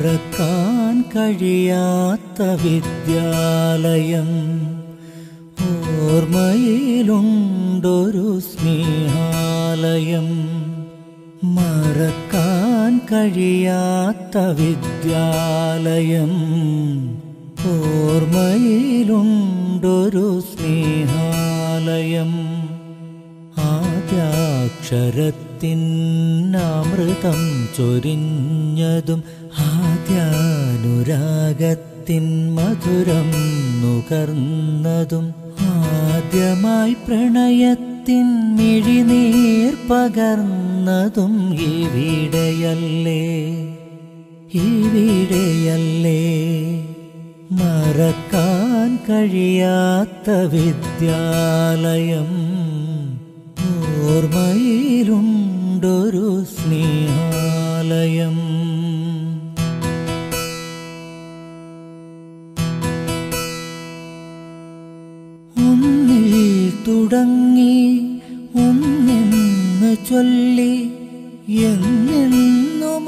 മറക്കാൻ കഴിയാത്ത വിദ്യാലയം, ഓർമ്മയിലുണ്ടൊരു സ്നേഹാലയം. മറക്കാൻ കഴിയാത്ത വിദ്യാലയം, ഓർമ്മയിലുണ്ടൊരു സ്നേഹാലയം. ആദ്യാക്ഷരത്തിനമൃതം ചൊരിഞ്ഞതും ആദ്യാനുരാഗത്തിൻ മധുരം നുകർന്നതും, ആദ്യമായി പ്രണയത്തിൻ മിഴിനീർ പകർന്നതും ഇവിടെയല്ലേ, ഇവിടെയല്ലേ. മറക്കാൻ കഴിയാത്ത വിദ്യാലയം, ഓർമ്മയിലുണ്ടൊരു സ്നേഹാലയം. ഒന്നിൽ തുടങ്ങി ഒന്നെന്ന് ചൊല്ലി എന്നെന്നും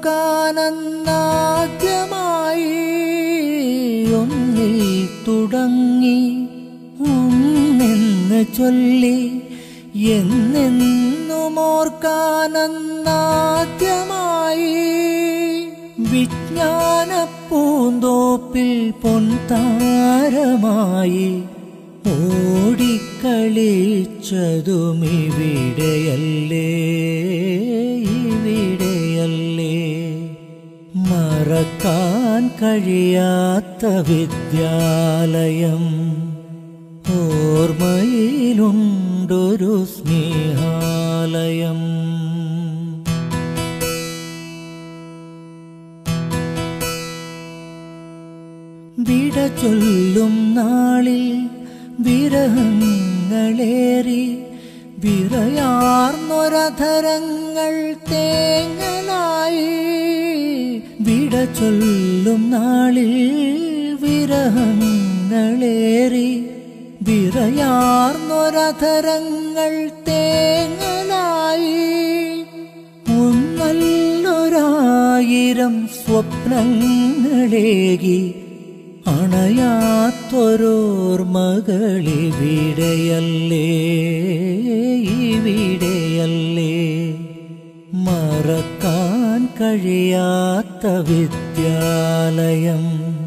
ഓർക്കാനന്നാദ്യമായി. ഒന്നിൽ തുടങ്ങി ഒന്നെന്ന് ചൊല്ലി എന്നെന്നും ഓർക്കാനന്നാദ്യമായി. വിജ്ഞാനപ്പൂന്തോപ്പിൽ പൊൻതാരമായി ഓടിക്കളിച്ചതും ഇവിടെയല്ലേ, ഇവിടെയല്ലേ. മറക്കാൻ കഴിയാത്ത വിദ്യാലയം, ഓർമ്മയിലുണ്ടൊരു സ്നേഹാലയം. വിട ചൊല്ലും നാളിൽ വിരഹങ്ങളേറി വിറയാർന്നൊരധരങ്ങൾ തേങ്ങലായി. വിട ചൊല്ലും നാളിൽ വിരഹങ്ങളേറി വിറയാർന്നൊരധരങ്ങൾ തേങ്ങലായി. ഒന്നല്ലൊരായിരം സ്വപ്നങ്ങളേകി അണയാത്തൊരോർമകളിവിടെയല്ലേ, ഇവിടെയല്ലേ. മറക്കാൻ കഴിയാത്ത വിദ്യാലയം,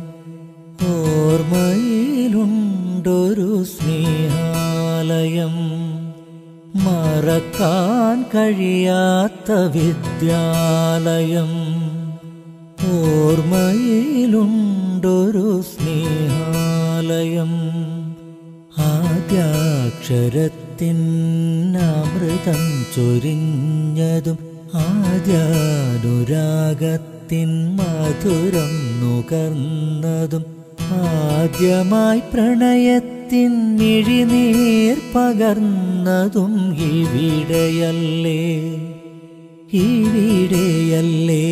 ഓർമ്മയിലുണ്ടൊരു സ്നേഹാലയം. മറക്കാൻ കഴിയാത്ത വിദ്യാലയം, ഓർമ്മയിലുണ്ടൊരു സ്നേഹാലയം. ആദ്യാക്ഷരത്തിനമൃതം ചൊരിഞ്ഞതും ആദ്യാനുരാഗത്തിൻ മധുരം നുകർന്നതും, ആദ്യമായി പ്രണയത്തിൻ മിഴിനീർ പകർന്നതും ഇവിടെയല്ലേ, ഇവിടെയല്ലേ.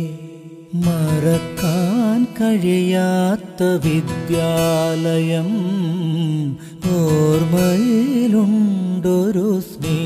മറക്കാൻ കഴിയാത്ത വിദ്യാലയം, ഓർമ്മയിലുണ്ടൊരു സ്നേഹാലയം.